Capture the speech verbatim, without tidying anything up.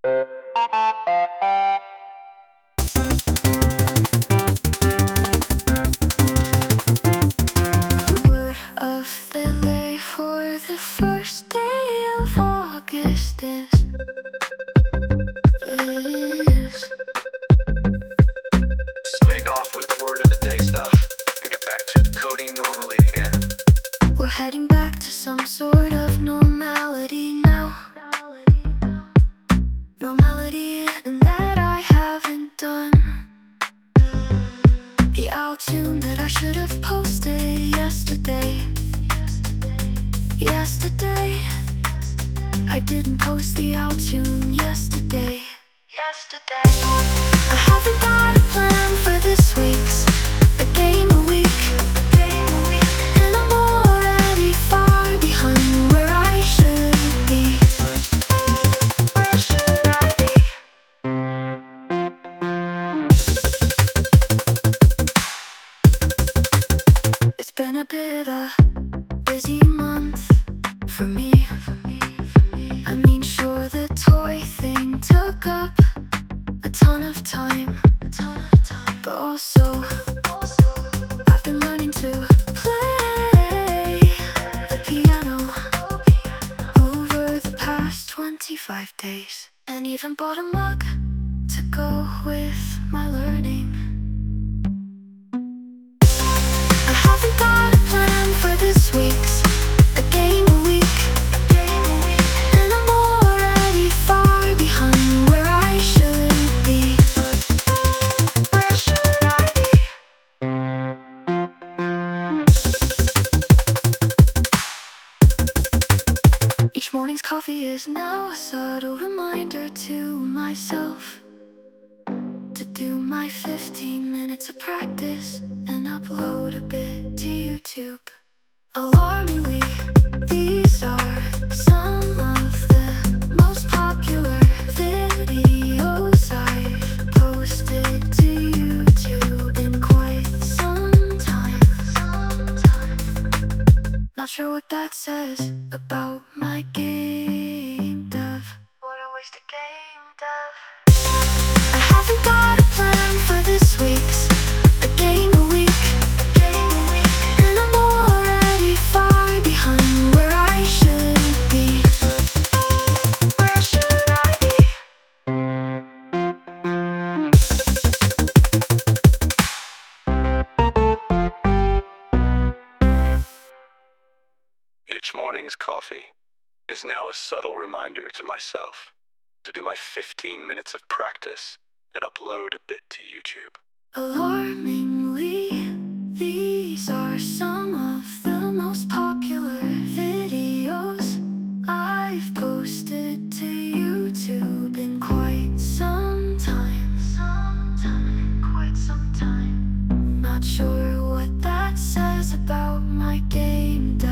Word of the day for the first day of August is is Swing off with the word of the day stuff and get back to coding normally again. we're heading back to some sort of normality now. Normality, and that I haven't done the outtune that I should have posted yesterday. Yesterday, I didn't post the outtune yesterday. Yesterday, I haven't got a plan for this week's a game a week. And I'm already far behind where I should be. Where should I be? It's been a bit a busy month for me. I mean, sure, the toy thing took up a ton of time, but also I've been learning to play the piano over the past twenty-five days, and even bought a mug to go with my learning. I haven't got a plan for this week's a game a week. And I'm already far behind where I should be. Where should I be? Each morning's coffee is now a subtle reminder to myself to do my fifteen minutes of practice and upload a bit to YouTube. Alarmingly, these are some of the most popular videos I've posted to YouTube in quite some time. Not sure what that says about my game dev. What a waste of game dev. I haven't got a plan for this week's a game a week. And I'm already far behind where I should be. Where should I be? Each morning's coffee is now a subtle reminder to myself to do my fifteen minutes of practice and upload a bit to YouTube. Alarmingly, these are some of the most popular videos I've posted to YouTube in quite some time. Some time, quite some time. Not sure what that says about my game dev.